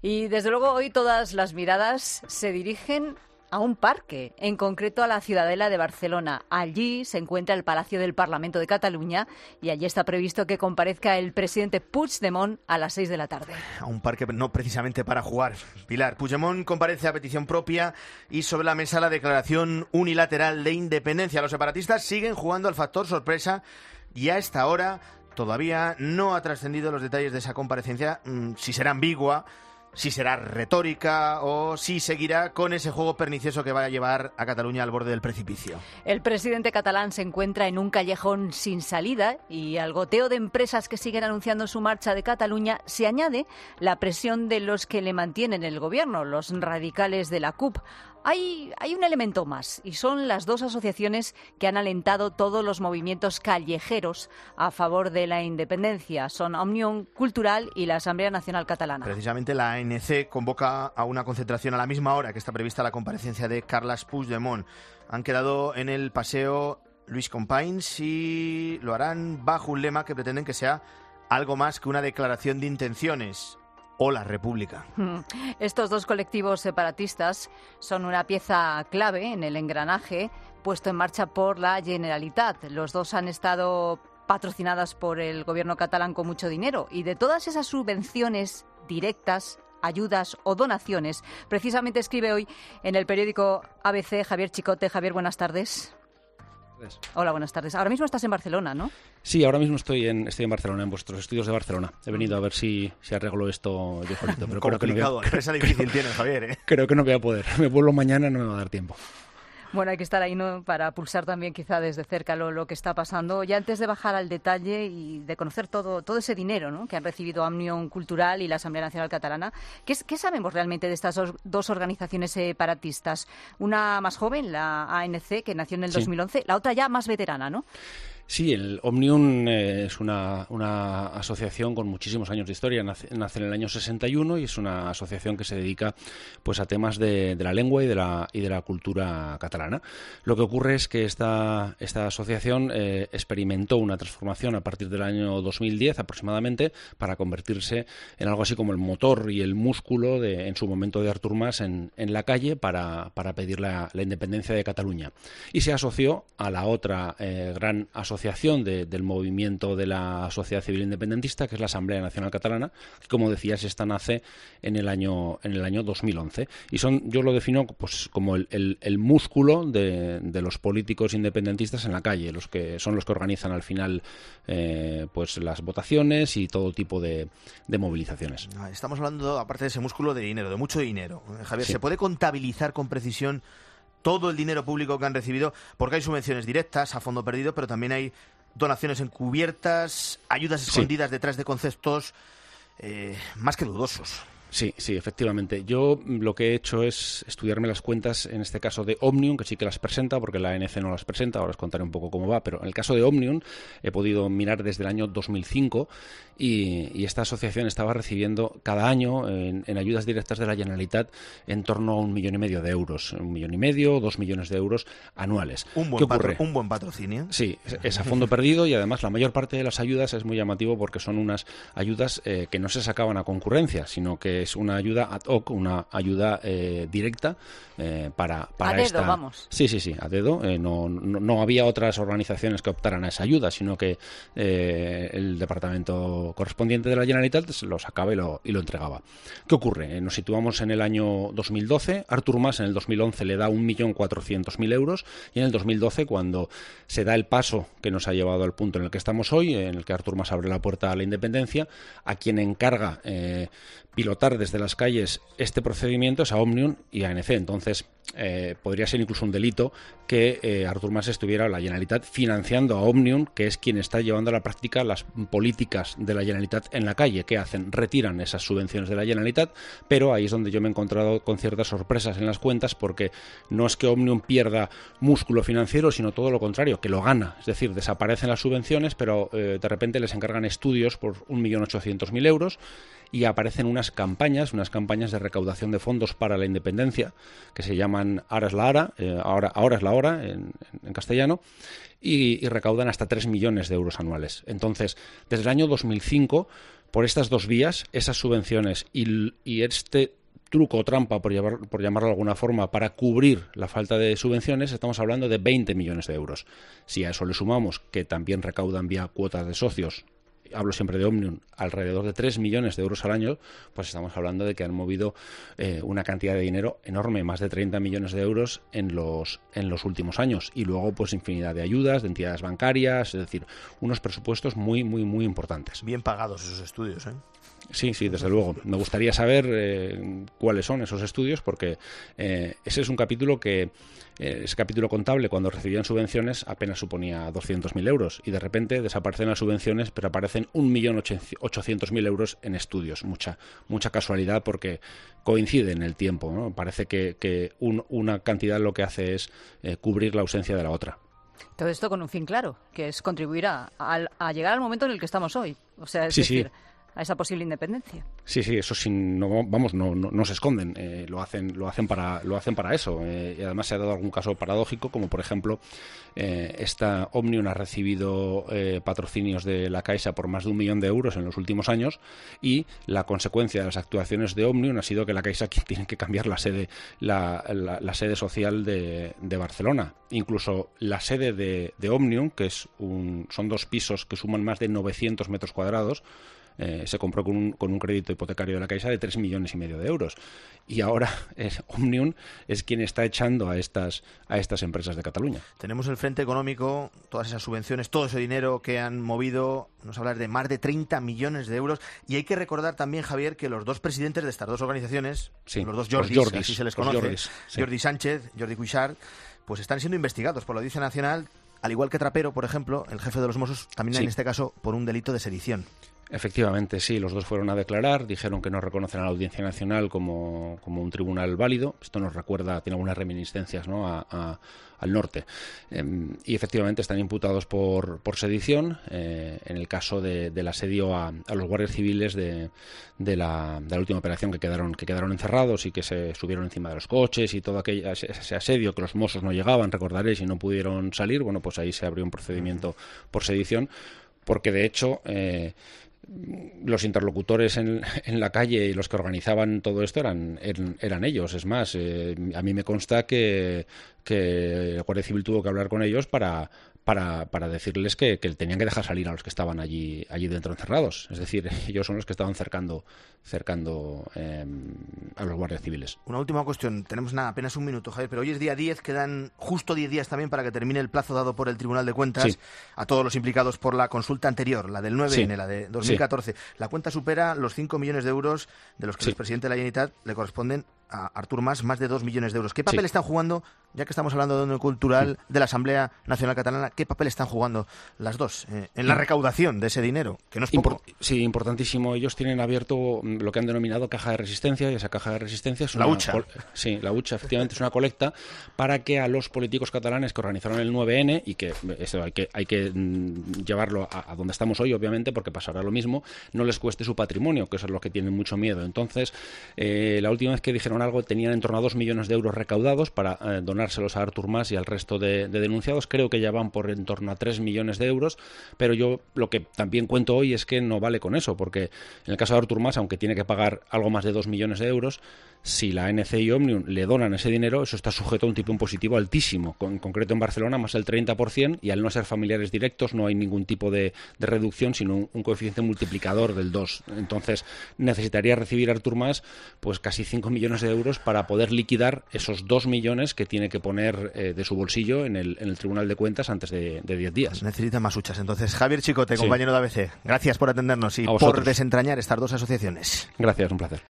Y desde luego hoy todas las miradas se dirigen a un parque, en concreto a la Ciudadela de Barcelona. Allí se encuentra el Palacio del Parlamento de Cataluña y allí está previsto que comparezca el presidente Puigdemont a las 6 de la tarde. A un parque no precisamente para jugar. Pilar, Puigdemont comparece a petición propia y sobre la mesa la declaración unilateral de independencia. Los separatistas siguen jugando al factor sorpresa y a esta hora todavía no ha trascendido los detalles de esa comparecencia, si será ambigua, si será retórica o si seguirá con ese juego pernicioso que va a llevar a Cataluña al borde del precipicio. El presidente catalán se encuentra en un callejón sin salida y al goteo de empresas que siguen anunciando su marcha de Cataluña se añade la presión de los que le mantienen el gobierno, los radicales de la CUP. Hay un elemento más y son las dos asociaciones que han alentado todos los movimientos callejeros a favor de la independencia. Son Òmnium Cultural y la Asamblea Nacional Catalana. Precisamente la ANC convoca a una concentración a la misma hora que está prevista la comparecencia de Carles Puigdemont. Han quedado en el paseo Lluís Companys y lo harán bajo un lema que pretenden que sea algo más que una declaración de intenciones. O la República. Estos dos colectivos separatistas son una pieza clave en el engranaje puesto en marcha por la Generalitat. Los dos han estado patrocinadas por el gobierno catalán con mucho dinero y de todas esas subvenciones directas, ayudas o donaciones, precisamente escribe hoy en el periódico ABC Javier Chicote. Javier, buenas tardes. Hola, buenas tardes. Ahora mismo estás en Barcelona, ¿no? Sí, ahora mismo estoy en Barcelona, en vuestros estudios de Barcelona. He venido a ver si arreglo esto yo solito. Pero complicado, empresa difícil tienes, Javier, ¿eh? Creo que no voy a poder. Me vuelvo mañana, no me va a dar tiempo. Bueno, hay que estar ahí, ¿no?, para pulsar también quizá desde cerca lo que está pasando. Ya antes de bajar al detalle y de conocer todo ese dinero, ¿no?, que han recibido Òmnium Cultural y la Asamblea Nacional Catalana, ¿qué sabemos realmente de estas dos organizaciones separatistas? Una más joven, la ANC, que nació en el 2011, la otra ya más veterana, ¿no? Sí, el Òmnium es una asociación con muchísimos años de historia. Nace en el año 61 y es una asociación que se dedica pues a temas de la lengua y de la cultura catalana. Lo que ocurre es que esta asociación experimentó una transformación a partir del año 2010 aproximadamente para convertirse en algo así como el motor y el músculo en su momento de Artur Mas en la calle para pedir la independencia de Cataluña. Y se asoció a la otra gran asociación del movimiento de la sociedad civil independentista, que es la Asamblea Nacional Catalana, que, como decías, esta nace en el año 2011. Y yo lo defino pues como el músculo de los políticos independentistas en la calle, los que organizan al final pues las votaciones y todo tipo de movilizaciones. Estamos hablando, aparte de ese músculo, de dinero, de mucho dinero. Javier, Sí. ¿Se puede contabilizar con precisión todo el dinero público que han recibido? Porque hay subvenciones directas a fondo perdido, pero también hay donaciones encubiertas, ayudas escondidas detrás de conceptos más que dudosos. Sí, efectivamente. Yo lo que he hecho es estudiarme las cuentas, en este caso de Òmnium, que sí que las presenta, porque la ANC no las presenta, ahora os contaré un poco cómo va, pero en el caso de Òmnium he podido mirar desde el año 2005 y esta asociación estaba recibiendo cada año en ayudas directas de la Generalitat en torno a 1,5 millones de euros, 1,5 millones, 2 millones de euros anuales. Un buen patrocinio. Sí, es a fondo perdido y además la mayor parte de las ayudas es muy llamativo porque son unas ayudas que no se sacaban a concurrencia, sino que es una ayuda ad hoc, una ayuda directa para a dedo, vamos. Sí, a dedo. No había otras organizaciones que optaran a esa ayuda, sino que el departamento correspondiente de la Generalitat lo sacaba y lo entregaba. ¿Qué ocurre? Nos situamos en el año 2012. Artur Mas en el 2011 le da 1.400.000 euros y en el 2012, cuando se da el paso que nos ha llevado al punto en el que estamos hoy, en el que Artur Mas abre la puerta a la independencia, a quien encarga pilotar desde las calles este procedimiento es a Òmnium y a ANC. Entonces, podría ser incluso un delito que Artur Mas estuviera, la Generalitat, financiando a Òmnium, que es quien está llevando a la práctica las políticas de la Generalitat en la calle. ¿Qué hacen? Retiran esas subvenciones de la Generalitat, pero ahí es donde yo me he encontrado con ciertas sorpresas en las cuentas, porque no es que Òmnium pierda músculo financiero, sino todo lo contrario, que lo gana. Es decir, desaparecen las subvenciones, pero de repente les encargan estudios por 1.800.000 euros y aparecen unas campañas de recaudación de fondos para la independencia, que se llaman Ara es la Ara, ahora es la hora en castellano, y recaudan hasta 3 millones de euros anuales. Entonces, desde el año 2005, por estas dos vías, esas subvenciones y este truco o trampa, por llamarlo de alguna forma, para cubrir la falta de subvenciones, estamos hablando de 20 millones de euros. Si a eso le sumamos que también recaudan vía cuotas de socios, hablo siempre de Omnium, alrededor de 3 millones de euros al año, pues estamos hablando de que han movido una cantidad de dinero enorme, más de 30 millones de euros en los últimos años. Y luego, pues infinidad de ayudas, de entidades bancarias, es decir, unos presupuestos muy, muy, muy importantes. Bien pagados esos estudios, ¿eh? Sí, desde luego. Me gustaría saber cuáles son esos estudios, porque ese es un capítulo que, ese capítulo contable, cuando recibían subvenciones, apenas suponía 200.000 euros. Y de repente desaparecen las subvenciones, pero aparecen 1.800.000 euros en estudios. Mucha casualidad, porque coincide en el tiempo, ¿no? Parece que una cantidad lo que hace es cubrir la ausencia de la otra. Todo esto con un fin claro, que es contribuir a llegar al momento en el que estamos hoy. O sea, es decir, a esa posible independencia. Sí, eso no se esconden, lo hacen para eso. Y además se ha dado algún caso paradójico, como por ejemplo esta Omnium ha recibido patrocinios de la Caixa por más de 1 millón de euros en los últimos años, y la consecuencia de las actuaciones de Omnium ha sido que la Caixa tiene que cambiar la sede social de Barcelona. Incluso la sede de Omnium, que son 2 pisos que suman más de 900 metros cuadrados, se compró con un crédito hipotecario de la Caixa de 3,5 millones de euros. Y ahora Omnium es quien está echando a estas empresas de Cataluña. Tenemos el frente económico, todas esas subvenciones, todo ese dinero que han movido, nos hablas de más de 30 millones de euros. Y hay que recordar también, Javier, que los 2 presidentes de estas 2 organizaciones, los dos Jordis, así se les conoce, Jordi Sánchez, Jordi Cuixart, pues están siendo investigados por la Audiencia Nacional, al igual que Trapero, por ejemplo, el jefe de los Mossos, también en este caso por un delito de sedición. Efectivamente, sí, los 2 fueron a declarar, dijeron que no reconocen a la Audiencia Nacional como un tribunal válido. Esto nos recuerda, tiene algunas reminiscencias, ¿no?, al norte. Y efectivamente están imputados por sedición, en el caso del asedio a los guardias civiles de la última operación, que quedaron encerrados y que se subieron encima de los coches, y todo ese asedio, que los Mossos no llegaban, recordaréis, y no pudieron salir. Bueno, pues ahí se abrió un procedimiento por sedición, porque de hecho los interlocutores en la calle y los que organizaban todo esto eran ellos. Es más, a mí me consta que el Guardia Civil tuvo que hablar con ellos para decirles que tenían que dejar salir a los que estaban allí dentro encerrados. Es decir, ellos son los que estaban cercando a los guardias civiles. Una última cuestión. Tenemos apenas 1 minuto, Javier, pero hoy es día 10, quedan justo 10 días también para que termine el plazo dado por el Tribunal de Cuentas a todos los implicados por la consulta anterior, la del 9N, la de 2014. La cuenta supera los 5 millones de euros, de los que el expresidente de la Generalitat le corresponden a Artur Mas más de 2 millones de euros. ¿Qué papel están jugando, ya que estamos hablando de un cultural de la Asamblea Nacional Catalana, qué papel están jugando las dos en la recaudación de ese dinero, que no es poco? Sí, importantísimo. Ellos tienen abierto lo que han denominado caja de resistencia, y esa caja de resistencia es la hucha. Sí, la hucha, efectivamente, es una colecta para que a los políticos catalanes que organizaron el 9N, y que eso hay que llevarlo a donde estamos hoy, obviamente, porque pasará lo mismo, no les cueste su patrimonio, que eso es lo que tienen mucho miedo. Entonces, la última vez que dijeron algo, tenían en torno a 2 millones de euros recaudados para donárselos a Artur Mas y al resto de denunciados. Creo que ya van por en torno a 3 millones de euros, pero yo lo que también cuento hoy es que no vale con eso, porque en el caso de Artur Mas, aunque tiene que pagar algo más de 2 millones de euros, si la ANC y Omnium le donan ese dinero, eso está sujeto a un tipo impositivo altísimo, en concreto en Barcelona más del 30%, y al no ser familiares directos no hay ningún tipo de reducción, sino un coeficiente multiplicador del 2. Entonces necesitaría recibir Artur Mas pues casi 5 millones de euros para poder liquidar esos 2 millones que tiene que poner de su bolsillo en el Tribunal de Cuentas antes de 10 días. Necesita más huchas. Entonces, Javier Chicote, compañero de ABC, gracias por atendernos y por desentrañar estas 2 asociaciones. Gracias, un placer.